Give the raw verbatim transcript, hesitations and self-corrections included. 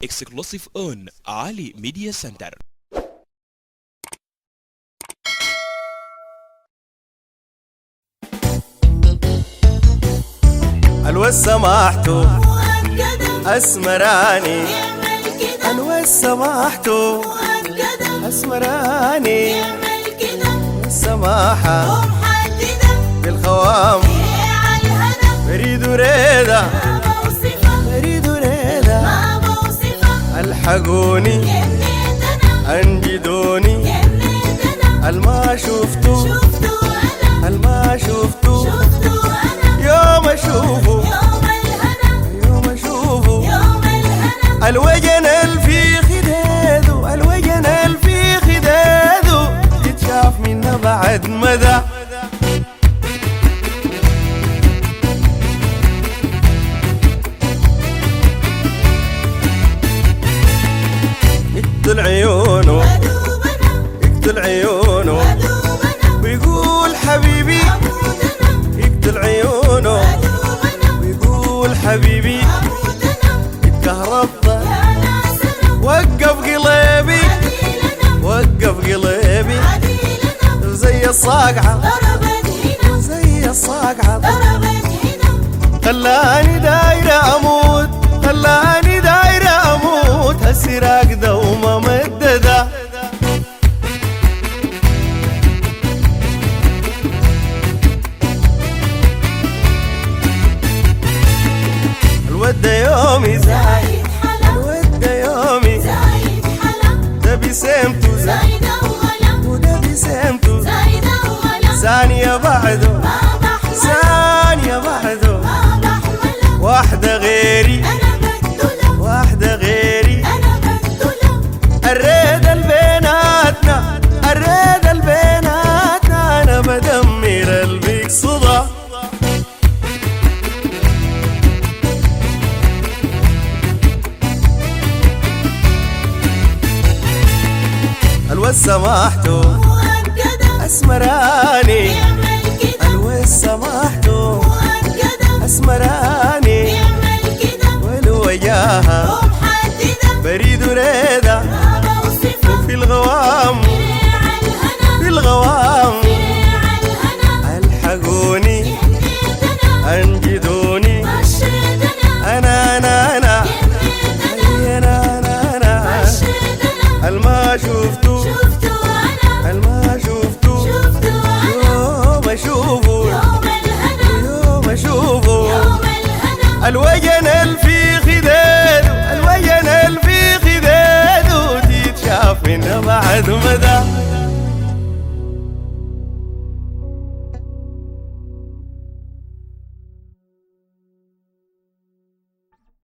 exclusive on Ali Media Center. الوز سماحته أسمراني، الوز سماحته أسمراني، السماحة بالخوام بريد وريدة، بريد وريدة الحقوني أنجدوني، الما شفتو الما شفتو يوم أشوفه يوم أشوفه الوجن الفي خداده، الوجن الفي خداده يتشاف منا بعد مدى. يقتل عيونه يقتل عيونه ويقول حبيبي، يقتل عيونه ويقول حبيبي، اتكهربت وقف قلبي وقف قلبي زي الصاقعة زي الصاقعة خلاني دايرة أموت خلاني دايرة أموت هالسراق دوما مددة. الود يومي زايد حلا، الود يومي زايد حلا، ده بسمته زايد وغلا، وده بسمته زايد وغلا، ثانية بعده ثانية بعده واحدة غيري أنا بقتله، واحدة غيري أنا بقتله، الريد البيناتنا الريد البيناتنا أنا بدمر البيك صدى. الوز سماحته أسمراني، الوز سماحته أسمراني، والوجاهة بريد وريدة وفي الغوام في الغوام الحقوني أنجدوني أنا أنا أنا أنا أنا أنا الما شفتو الما شفتو يوم أشوفه يوم أشوفه الوجن الفي خداده الوجن الفي خداده تتشاف من بعد مدى.